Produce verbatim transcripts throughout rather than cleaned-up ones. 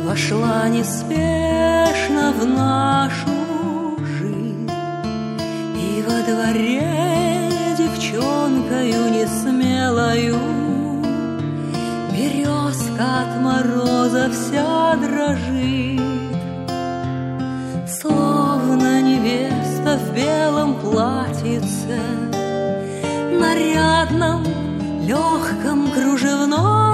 Вошла неспешно в нашу жизнь, и во дворе девчонкою несмелою березка от мороза вся дрожит, словно невеста в белом платьице, нарядном, легком, кружевном.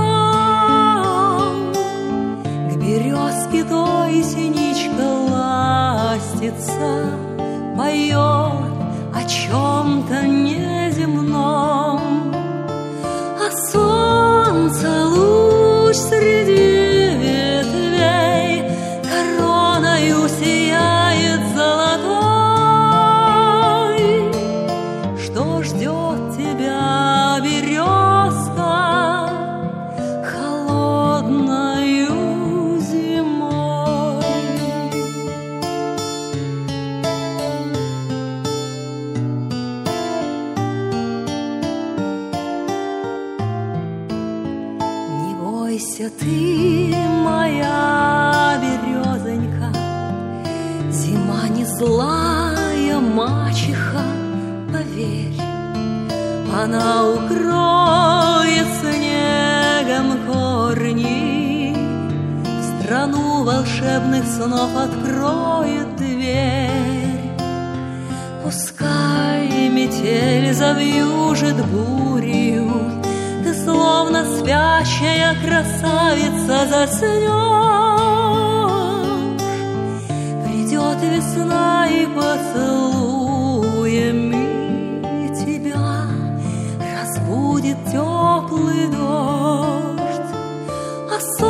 К березке той синичка ластится, поет о чем-то неземном. А солнце луч среди ветвей короною сияет золотой. Что ждет тебя, березка, холодною зимой? Не бойся ты, моя березонька, зима не злая мачеха, поверь, она укроет снегом корни, в страну волшебных снов откроет дверь. Пускай метель завьюжит бурью, ты словно спящая красавица заснешь. Придет весна и поцелуями тебя разбудит теплый дождь, а